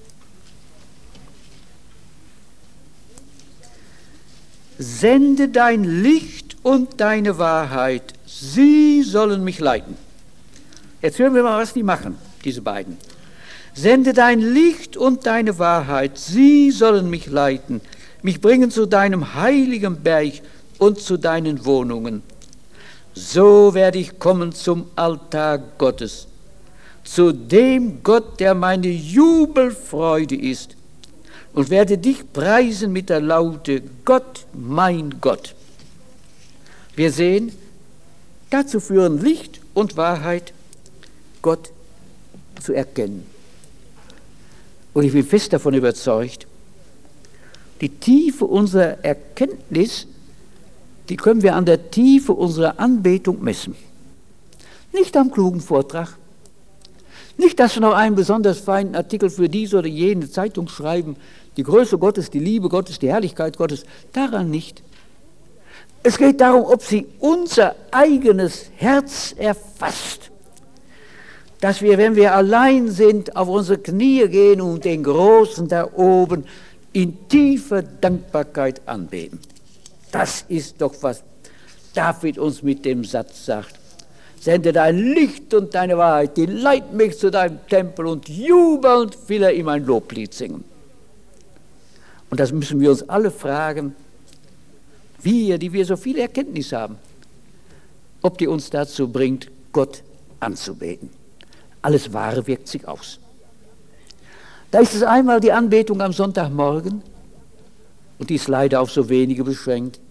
Sende dein Licht und deine Wahrheit, sie sollen mich leiten. Jetzt hören wir mal, was die machen, diese beiden. Sende dein Licht und deine Wahrheit, sie sollen mich leiten, mich bringen zu deinem heiligen Berg und zu deinen Wohnungen. So werde ich kommen zum Altar Gottes, zu dem Gott, der meine Jubelfreude ist, und werde dich preisen mit der Laute, Gott, mein Gott. Wir sehen, dazu führen Licht und Wahrheit, Gott zu erkennen. Und ich bin fest davon überzeugt, die Tiefe unserer Erkenntnis, die können wir an der Tiefe unserer Anbetung messen. Nicht am klugen Vortrag, nicht, dass wir noch einen besonders feinen Artikel für diese oder jene Zeitung schreiben, die Größe Gottes, die Liebe Gottes, die Herrlichkeit Gottes, daran nicht. Es geht darum, ob sie unser eigenes Herz erfasst, dass wir, wenn wir allein sind, auf unsere Knie gehen und den Großen da oben in tiefer Dankbarkeit anbeten. Das ist doch, was David uns mit dem Satz sagt. Sende dein Licht und deine Wahrheit, die leit mich zu deinem Tempel und jubelnd will er ihm ein Loblied singen. Und das müssen wir uns alle fragen, wir, die wir so viel Erkenntnis haben, ob die uns dazu bringt, Gott anzubeten. Alles Wahre wirkt sich aus. Da ist es einmal die Anbetung am Sonntagmorgen, und die ist leider auf so wenige beschränkt.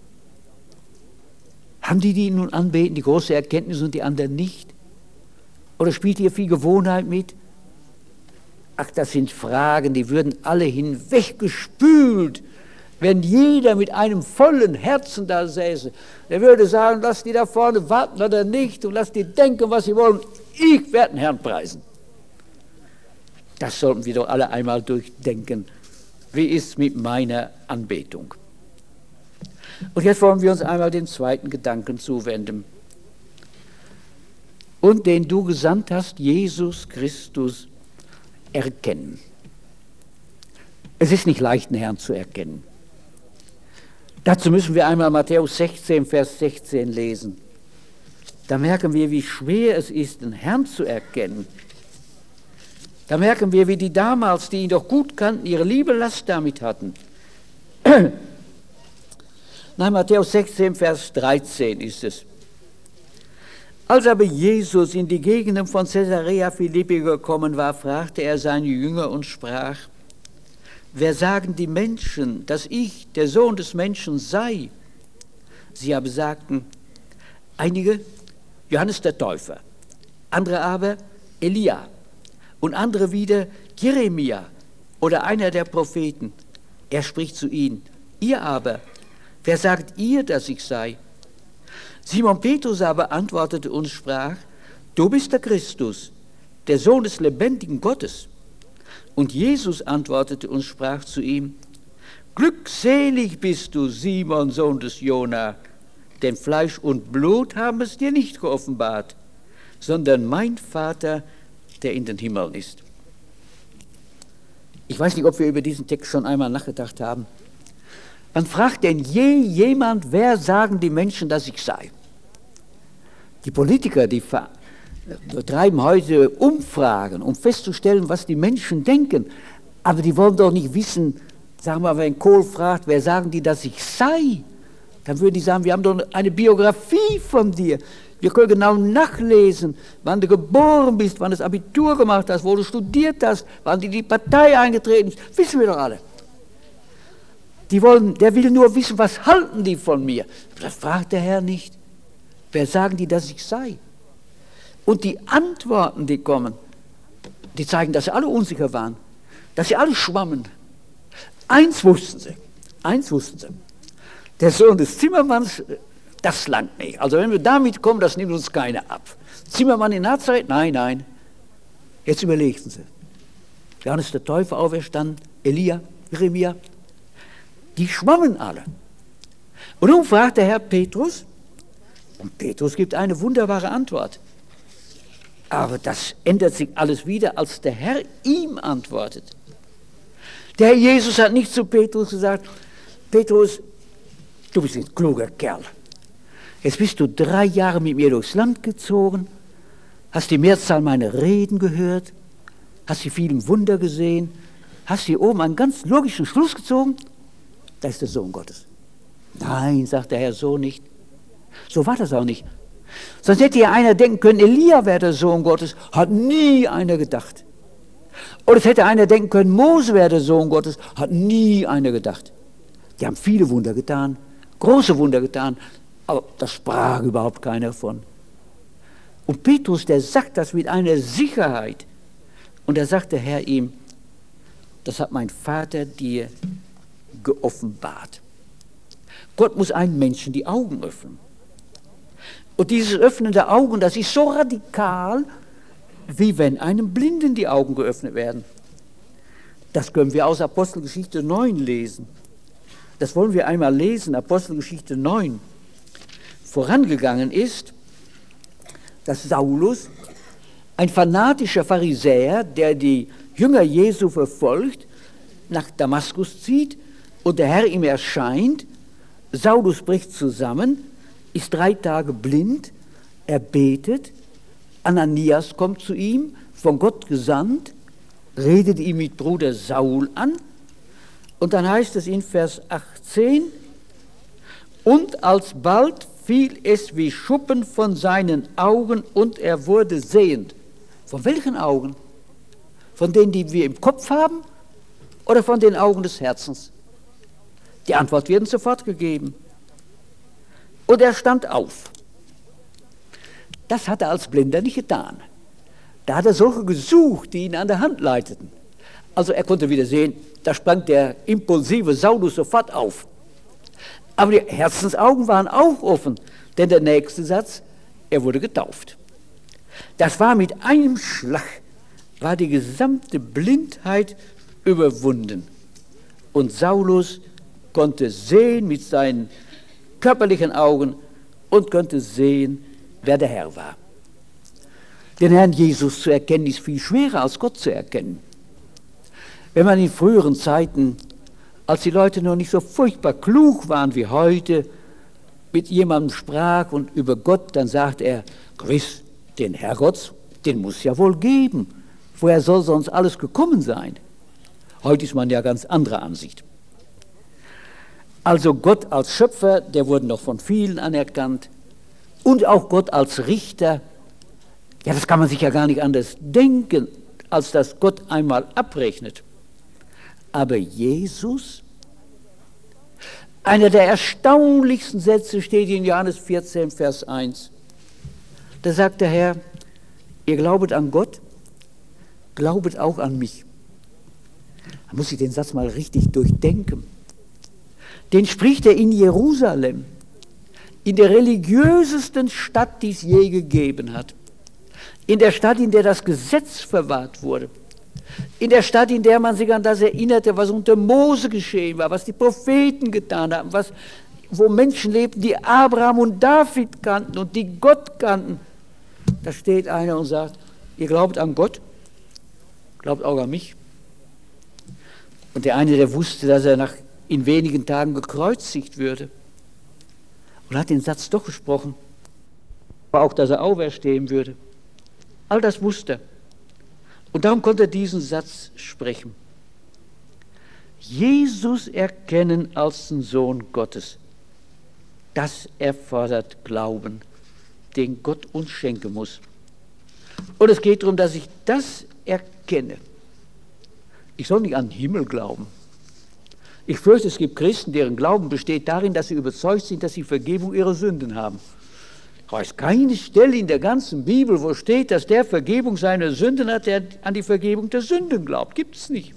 Haben die nun anbeten, die große Erkenntnis und die anderen nicht? Oder spielt hier viel Gewohnheit mit? Ach, das sind Fragen, die würden alle hinweggespült, wenn jeder mit einem vollen Herzen da säße. Der würde sagen, lass die da vorne warten oder nicht und lass die denken, was sie wollen. Ich werde den Herrn preisen. Das sollten wir doch alle einmal durchdenken. Wie ist es mit meiner Anbetung? Und jetzt wollen wir uns einmal den zweiten Gedanken zuwenden. Und den du gesandt hast, Jesus Christus, erkennen. Es ist nicht leicht, den Herrn zu erkennen. Dazu müssen wir einmal Matthäus 16, Vers 16 lesen. Da merken wir, wie schwer es ist, den Herrn zu erkennen. Da merken wir, wie die damals, die ihn doch gut kannten, ihre liebe Last damit hatten. Nein, Matthäus 16, Vers 13 ist es. Als aber Jesus in die Gegenden von Caesarea Philippi gekommen war, fragte er seine Jünger und sprach, wer sagen die Menschen, dass ich der Sohn des Menschen sei? Sie aber sagten, einige Johannes der Täufer, andere aber Elia und andere wieder Jeremia oder einer der Propheten. Er spricht zu ihnen, ihr aber, wer sagt ihr, dass ich sei? Simon Petrus aber antwortete und sprach, du bist der Christus, der Sohn des lebendigen Gottes. Und Jesus antwortete und sprach zu ihm: Glückselig bist du, Simon, Sohn des Jona, denn Fleisch und Blut haben es dir nicht geoffenbart, sondern mein Vater, der in den Himmeln ist. Ich weiß nicht, ob wir über diesen Text schon einmal nachgedacht haben. Wann fragt denn je jemand, wer sagen die Menschen, dass ich sei? Die Politiker, die betreiben heute Umfragen, um festzustellen, was die Menschen denken. Aber die wollen doch nicht wissen, sagen wir mal, wenn Kohl fragt, wer sagen die, dass ich sei? Dann würden die sagen, wir haben doch eine Biografie von dir. Wir können genau nachlesen, wann du geboren bist, wann du das Abitur gemacht hast, wo du studiert hast, wann du in die Partei eingetreten bist. Wissen wir doch alle. Der will nur wissen, was halten die von mir. Das fragt der Herr nicht. Wer sagen die, dass ich sei? Und die Antworten, die kommen, die zeigen, dass sie alle unsicher waren, dass sie alle schwammen. Eins wussten sie. Der Sohn des Zimmermanns, das langt nicht. Also wenn wir damit kommen, das nimmt uns keiner ab. Zimmermann in Nazareth? Nein. Jetzt überlegten sie. Johannes der Täufer auferstanden, Elia, Jeremia. Die schwammen alle. Und nun fragt der Herr Petrus, und Petrus gibt eine wunderbare Antwort. Aber das ändert sich alles wieder, als der Herr ihm antwortet. Der Herr Jesus hat nicht zu Petrus gesagt: Petrus, du bist ein kluger Kerl. Jetzt bist du 3 Jahre mit mir durchs Land gezogen, hast die Mehrzahl meiner Reden gehört, hast die vielen Wunder gesehen, hast hier oben einen ganz logischen Schluss gezogen. Da ist der Sohn Gottes. Nein, sagt der Herr, so nicht. So war das auch nicht. Sonst hätte ja einer denken können, Elia wäre der Sohn Gottes. Hat nie einer gedacht. Oder es hätte einer denken können, Mose wäre der Sohn Gottes. Hat nie einer gedacht. Die haben viele Wunder getan, große Wunder getan, aber da sprach überhaupt keiner von. Und Petrus, der sagt das mit einer Sicherheit. Und da sagt der Herr ihm: Das hat mein Vater dir geoffenbart. Gott muss einem Menschen die Augen öffnen. Und dieses Öffnen der Augen, das ist so radikal, wie wenn einem Blinden die Augen geöffnet werden. Das können wir aus Apostelgeschichte 9 lesen. Das wollen wir einmal lesen, Apostelgeschichte 9. Vorangegangen ist, dass Saulus, ein fanatischer Pharisäer, der die Jünger Jesu verfolgt, nach Damaskus zieht und der Herr ihm erscheint. Saulus bricht zusammen, ist 3 Tage blind, er betet, Ananias kommt zu ihm, von Gott gesandt, redet ihn mit Bruder Saul an, und dann heißt es in Vers 18: Und alsbald fiel es wie Schuppen von seinen Augen und er wurde sehend. Von welchen Augen? Von denen, die wir im Kopf haben, oder von den Augen des Herzens? Die Antwort wird sofort gegeben. Und er stand auf. Das hat er als Blinder nicht getan. Da hat er solche gesucht, die ihn an der Hand leiteten. Also er konnte wieder sehen, da sprang der impulsive Saulus sofort auf. Aber die Herzensaugen waren auch offen, denn der nächste Satz: Er wurde getauft. Das war mit einem Schlag, war die gesamte Blindheit überwunden. Und Saulus konnte sehen mit seinen körperlichen Augen und konnte sehen, wer der Herr war. Den Herrn Jesus zu erkennen ist viel schwerer als Gott zu erkennen. Wenn man in früheren Zeiten, als die Leute noch nicht so furchtbar klug waren wie heute, mit jemandem sprach und über Gott, dann sagt er: Gewiss, den Herrgott, den muss ja wohl geben. Woher soll sonst alles gekommen sein? Heute ist man ja ganz anderer Ansicht. Also Gott als Schöpfer, der wurde noch von vielen anerkannt. Und auch Gott als Richter. Ja, das kann man sich ja gar nicht anders denken, als dass Gott einmal abrechnet. Aber Jesus, einer der erstaunlichsten Sätze steht in Johannes 14, Vers 1. Da sagt der Herr: Ihr glaubet an Gott, glaubet auch an mich. Da muss ich den Satz mal richtig durchdenken. Den spricht er in Jerusalem, in der religiösesten Stadt, die es je gegeben hat. In der Stadt, in der das Gesetz verwahrt wurde. In der Stadt, in der man sich an das erinnerte, was unter Mose geschehen war, was die Propheten getan haben, wo Menschen lebten, die Abraham und David kannten und die Gott kannten. Da steht einer und sagt, ihr glaubt an Gott, glaubt auch an mich. Und der eine, der wusste, dass er in wenigen Tagen gekreuzigt würde und hat den Satz doch gesprochen, aber auch, dass er auferstehen würde. All das wusste er. Und darum konnte er diesen Satz sprechen. Jesus erkennen als den Sohn Gottes, das erfordert Glauben, den Gott uns schenken muss. Und es geht darum, dass ich das erkenne. Ich soll nicht an den Himmel glauben. Ich fürchte, es gibt Christen, deren Glauben besteht darin, dass sie überzeugt sind, dass sie Vergebung ihrer Sünden haben. Ich weiß keine Stelle in der ganzen Bibel, wo steht, dass der Vergebung seiner Sünden hat, der an die Vergebung der Sünden glaubt. Gibt es nicht.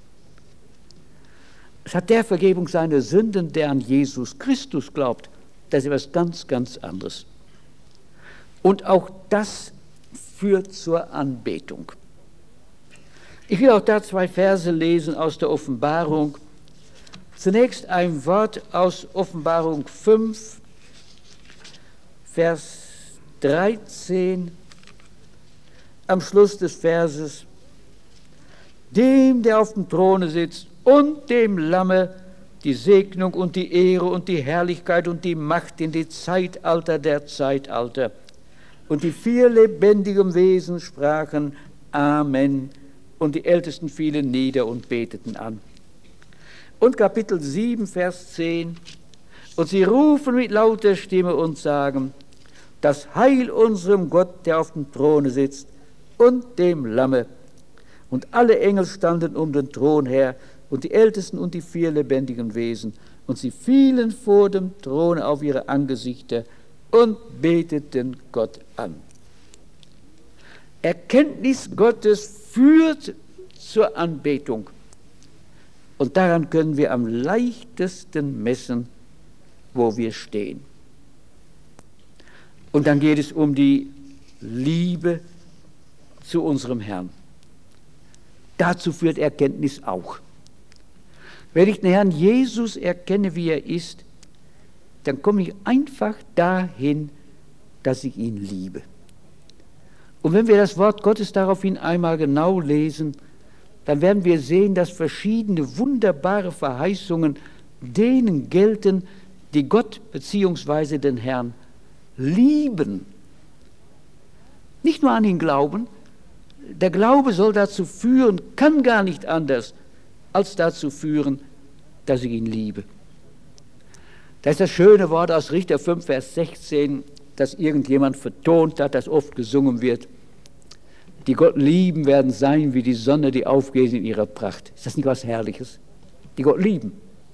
Es hat der Vergebung seiner Sünden, der an Jesus Christus glaubt. Das ist etwas ganz, ganz anderes. Und auch das führt zur Anbetung. Ich will auch da 2 Verse lesen aus der Offenbarung. Zunächst ein Wort aus Offenbarung 5, Vers 13, am Schluss des Verses. Dem, der auf dem Throne sitzt, und dem Lamme die Segnung und die Ehre und die Herrlichkeit und die Macht in die Zeitalter der Zeitalter. Und die 4 lebendigen Wesen sprachen Amen. Und die Ältesten fielen nieder und beteten an. Und Kapitel 7, Vers 10. Und sie rufen mit lauter Stimme und sagen, das Heil unserem Gott, der auf dem Throne sitzt, und dem Lamme. Und alle Engel standen um den Thron her, und die Ältesten und die 4 lebendigen Wesen. Und sie fielen vor dem Thron auf ihre Angesichter und beteten Gott an. Erkenntnis Gottes führt zur Anbetung. Und daran können wir am leichtesten messen, wo wir stehen. Und dann geht es um die Liebe zu unserem Herrn. Dazu führt Erkenntnis auch. Wenn ich den Herrn Jesus erkenne, wie er ist, dann komme ich einfach dahin, dass ich ihn liebe. Und wenn wir das Wort Gottes daraufhin einmal genau lesen, dann werden wir sehen, dass verschiedene wunderbare Verheißungen denen gelten, die Gott bzw. den Herrn lieben. Nicht nur an ihn glauben, der Glaube soll dazu führen, kann gar nicht anders, als dazu führen, dass ich ihn liebe. Das ist das schöne Wort aus Richter 5, Vers 16, das irgendjemand vertont hat, das oft gesungen wird. Die Gott lieben, werden sein wie die Sonne, die aufgeht in ihrer Pracht. Ist das nicht was Herrliches? Die Gott lieben.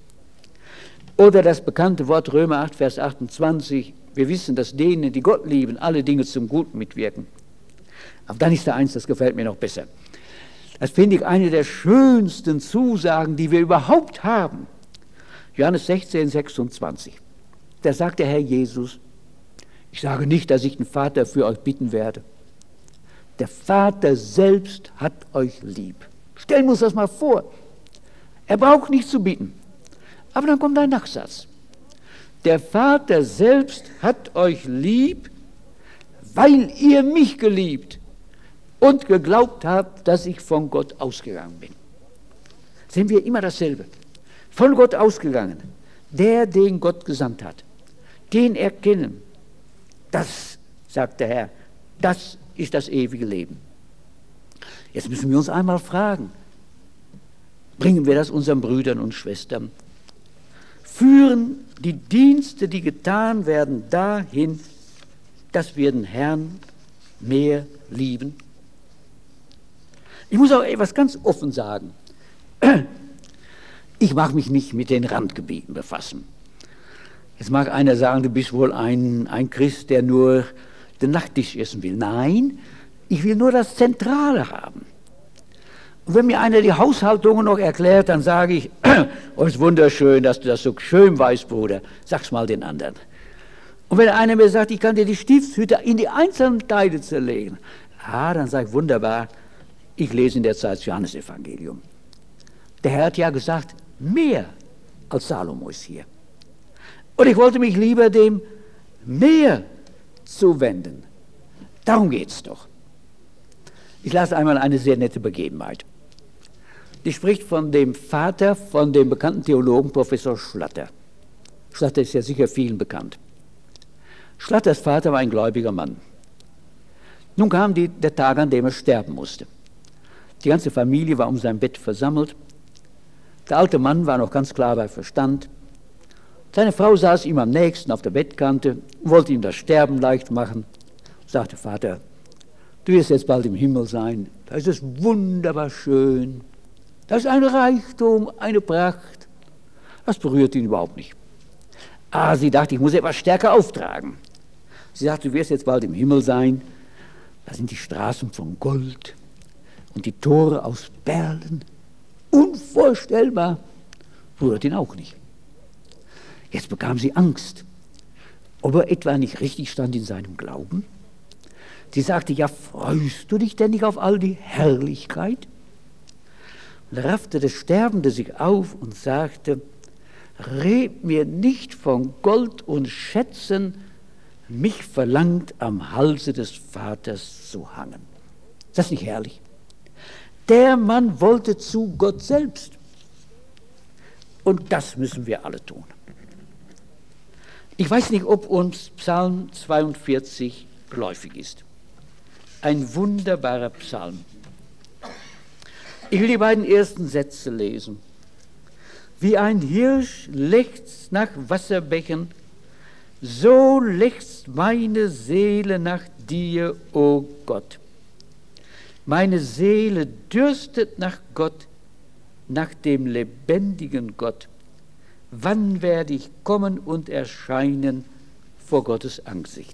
Oder das bekannte Wort Römer 8, Vers 28. Wir wissen, dass denen, die Gott lieben, alle Dinge zum Guten mitwirken. Aber dann ist da eins, das gefällt mir noch besser. Das finde ich eine der schönsten Zusagen, die wir überhaupt haben. Johannes 16, 26. Da sagt der Herr Jesus, ich sage nicht, dass ich den Vater für euch bitten werde. Der Vater selbst hat euch lieb. Stellen wir uns das mal vor. Er braucht nicht zu bitten. Aber dann kommt ein Nachsatz. Der Vater selbst hat euch lieb, weil ihr mich geliebt und geglaubt habt, dass ich von Gott ausgegangen bin. Sehen wir immer dasselbe. Von Gott ausgegangen. Der, den Gott gesandt hat. Den erkennen. Das, sagt der Herr, das ist das ewige Leben. Jetzt müssen wir uns einmal fragen, bringen wir das unseren Brüdern und Schwestern? Führen die Dienste, die getan werden, dahin, dass wir den Herrn mehr lieben? Ich muss auch etwas ganz offen sagen. Ich mag mich nicht mit den Randgebieten befassen. Jetzt mag einer sagen, du bist wohl ein Christ, der nur den Nachtisch essen will. Nein, ich will nur das Zentrale haben. Und wenn mir einer die Haushaltungen noch erklärt, dann sage ich, oh, ist wunderschön, dass du das so schön weißt, Bruder. Sag's mal den anderen. Und wenn einer mir sagt, ich kann dir die Stiftshüte in die einzelnen Teile zerlegen, dann sage ich, wunderbar, Ich lese in der Zeit das Johannesevangelium. Der Herr hat ja gesagt, mehr als Salomo ist hier. Und ich wollte mich lieber dem Meer zuwenden. Darum geht es doch. Ich lasse einmal eine sehr nette Begebenheit. Die spricht von dem Vater von dem bekannten Theologen Professor Schlatter. Schlatter ist ja sicher vielen bekannt. Schlatters Vater war ein gläubiger Mann. Nun kam der Tag, an dem er sterben musste. Die ganze Familie war um sein Bett versammelt. Der alte Mann war noch ganz klar bei Verstand. Seine Frau saß ihm am nächsten auf der Bettkante und wollte ihm das Sterben leicht machen. Sagte: Vater, du wirst jetzt bald im Himmel sein. Da ist es wunderbar schön. Da ist ein Reichtum, eine Pracht. Das berührt ihn überhaupt nicht. Sie dachte, ich muss etwas stärker auftragen. Sie sagte, du wirst jetzt bald im Himmel sein. Da sind die Straßen von Gold und die Tore aus Perlen. Unvorstellbar. Berührt ihn auch nicht. Jetzt bekam sie Angst, ob er etwa nicht richtig stand in seinem Glauben. Sie sagte, ja, freust du dich denn nicht auf all die Herrlichkeit? Und da raffte der Sterbende sich auf und sagte, red mir nicht von Gold und Schätzen, mich verlangt am Halse des Vaters zu hangen. Ist das nicht herrlich? Der Mann wollte zu Gott selbst. Und das müssen wir alle tun. Ich weiß nicht, ob uns Psalm 42 geläufig ist. Ein wunderbarer Psalm. Ich will die beiden ersten Sätze lesen. Wie ein Hirsch lechzt nach Wasserbächen, so lechzt meine Seele nach dir, o Gott. Meine Seele dürstet nach Gott, nach dem lebendigen Gott. Wann werde ich kommen und erscheinen vor Gottes Angesicht?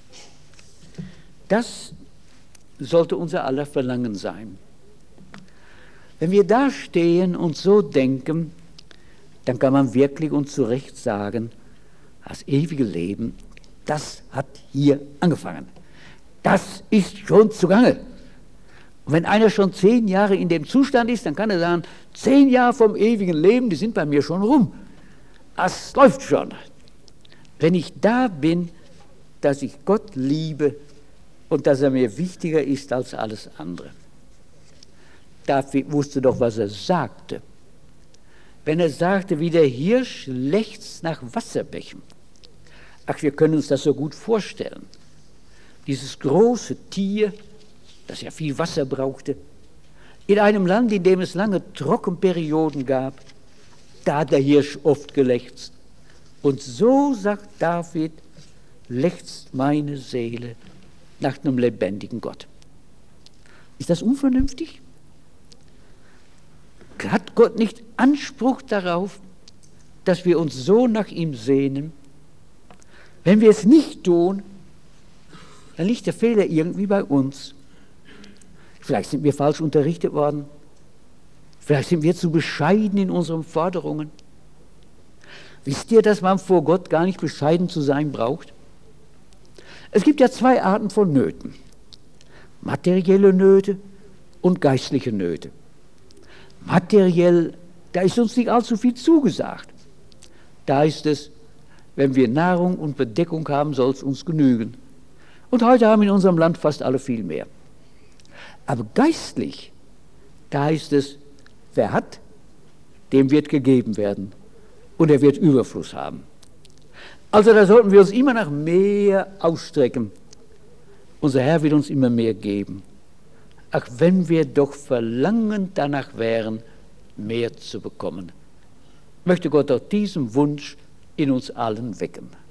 Das sollte unser aller Verlangen sein. Wenn wir da stehen und so denken, dann kann man wirklich und zu Recht sagen, das ewige Leben, das hat hier angefangen. Das ist schon zugange. Und wenn einer schon 10 Jahre in dem Zustand ist, dann kann er sagen, 10 Jahre vom ewigen Leben, die sind bei mir schon rum. Das läuft schon. Wenn ich da bin, dass ich Gott liebe und dass er mir wichtiger ist als alles andere. David wusste doch, was er sagte. Wenn er sagte, wie der Hirsch lechzt nach Wasserbächen. Ach, wir können uns das so gut vorstellen. Dieses große Tier, das ja viel Wasser brauchte, in einem Land, in dem es lange Trockenperioden gab, da hat der Hirsch oft gelächzt. Und so, sagt David, lechzt meine Seele nach einem lebendigen Gott. Ist das unvernünftig? Hat Gott nicht Anspruch darauf, dass wir uns so nach ihm sehnen? Wenn wir es nicht tun, dann liegt der Fehler irgendwie bei uns. Vielleicht sind wir falsch unterrichtet worden. Vielleicht sind wir zu bescheiden in unseren Forderungen. Wisst ihr, dass man vor Gott gar nicht bescheiden zu sein braucht? Es gibt ja 2 Arten von Nöten. Materielle Nöte und geistliche Nöte. Materiell, da ist uns nicht allzu viel zugesagt. Da ist es, wenn wir Nahrung und Bedeckung haben, soll es uns genügen. Und heute haben in unserem Land fast alle viel mehr. Aber geistlich, da ist es, wer hat, dem wird gegeben werden. Und er wird Überfluss haben. Also da sollten wir uns immer nach mehr ausstrecken. Unser Herr wird uns immer mehr geben. Ach, wenn wir doch verlangend danach wären, mehr zu bekommen. Möchte Gott auch diesen Wunsch in uns allen wecken.